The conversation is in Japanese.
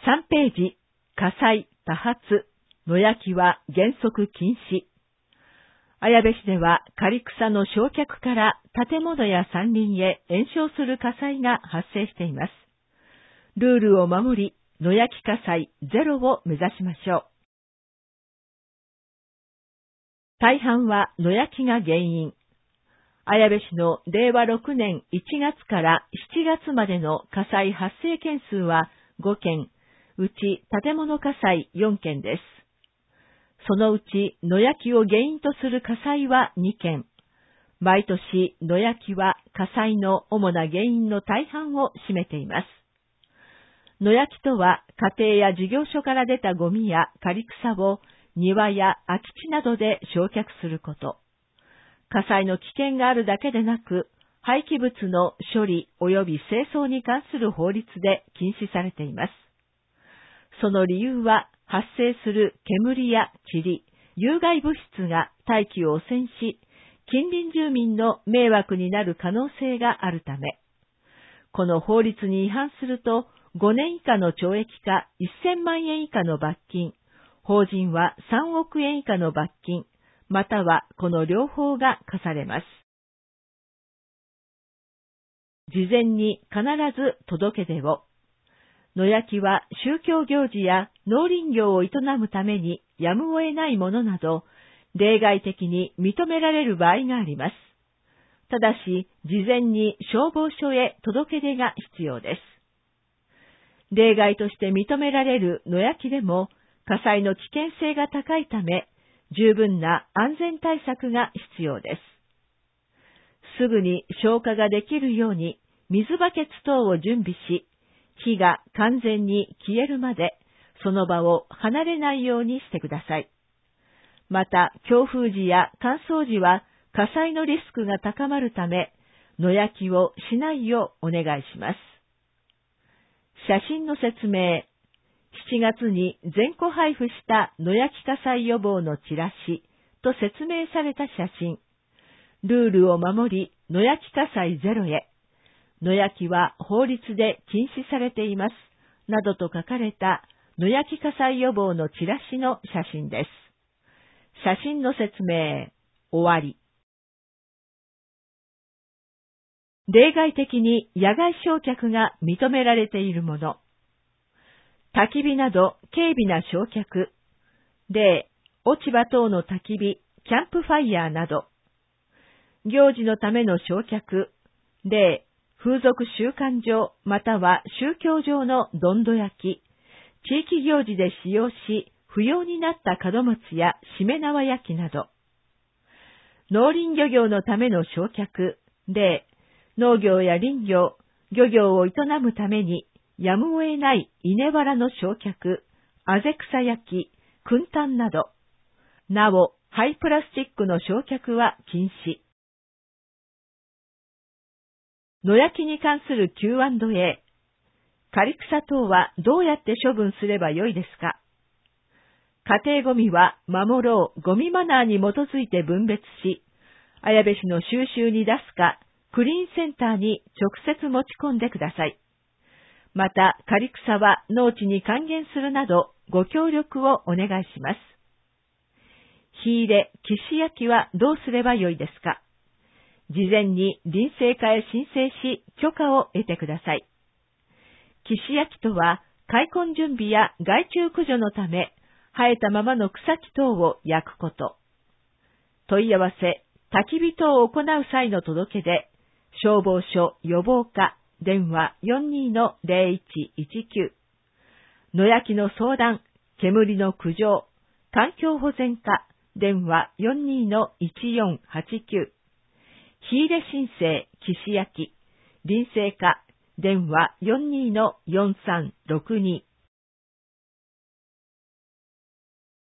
3ページ、火災、多発、野焼きは原則禁止。綾部市では刈草の焼却から建物や山林へ延焼する火災が発生しています。ルールを守り、野焼き火災ゼロを目指しましょう。大半は野焼きが原因。綾部市の令和6年1月から7月までの火災発生件数は5件、うち建物火災4件です。そのうち野焼きを原因とする火災は2件。毎年野焼きは火災の主な原因の大半を占めています。野焼きとは家庭や事業所から出たゴミや刈草を庭や空き地などで焼却すること。火災の危険があるだけでなく、廃棄物の処理及び清掃に関する法律で禁止されています。その理由は、発生する煙や塵、有害物質が大気を汚染し、近隣住民の迷惑になる可能性があるため、この法律に違反すると、5年以下の懲役か1000万円以下の罰金、法人は3億円以下の罰金、またはこの両方が課されます。事前に必ず届け出を。野焼きは宗教行事や農林業を営むためにやむを得ないものなど、例外的に認められる場合があります。ただし、事前に消防署へ届け出が必要です。例外として認められる野焼きでも、火災の危険性が高いため、十分な安全対策が必要です。すぐに消火ができるように水バケツ等を準備し、火が完全に消えるまでその場を離れないようにしてください。また、強風時や乾燥時は火災のリスクが高まるため、野焼きをしないようお願いします。写真の説明。7月に全戸配布した野焼き火災予防のチラシと説明された写真。ルールを守り、野焼き火災ゼロへ。野焼きは法律で禁止されています。などと書かれた野焼き火災予防のチラシの写真です。写真の説明。終わり。例外的に野外焼却が認められているもの。焚き火など軽微な焼却。例、落ち葉等の焚き火、キャンプファイヤーなど。行事のための焼却。例、風俗習慣上または宗教上のどんど焼き。地域行事で使用し、不要になった門松やしめ縄焼きなど。農林漁業のための焼却。例、農業や林業、漁業を営むために、やむを得ない稲わらの焼却、あぜ草焼き、燻炭など。なお、廃プラスチックの焼却は禁止。野焼きに関する Q&A。刈草等はどうやって処分すればよいですか？家庭ゴミは守ろうゴミマナーに基づいて分別し、綾部市の収集に出すか、クリーンセンターに直接持ち込んでください。また、刈草は農地に還元するなど、ご協力をお願いします。火入れ、岸焼きはどうすればよいですか？事前に林政課へ申請し、許可を得てください。岸焼きとは、開墾準備や害虫駆除のため、生えたままの草木等を焼くこと。問い合わせ、焚き火等を行う際の届け出、消防署予防課、電話 42-0119。野焼きの相談、煙の苦情、環境保全課、電話 42-1489。火入れ申請、岸焼き、林政課、電話 42-4362。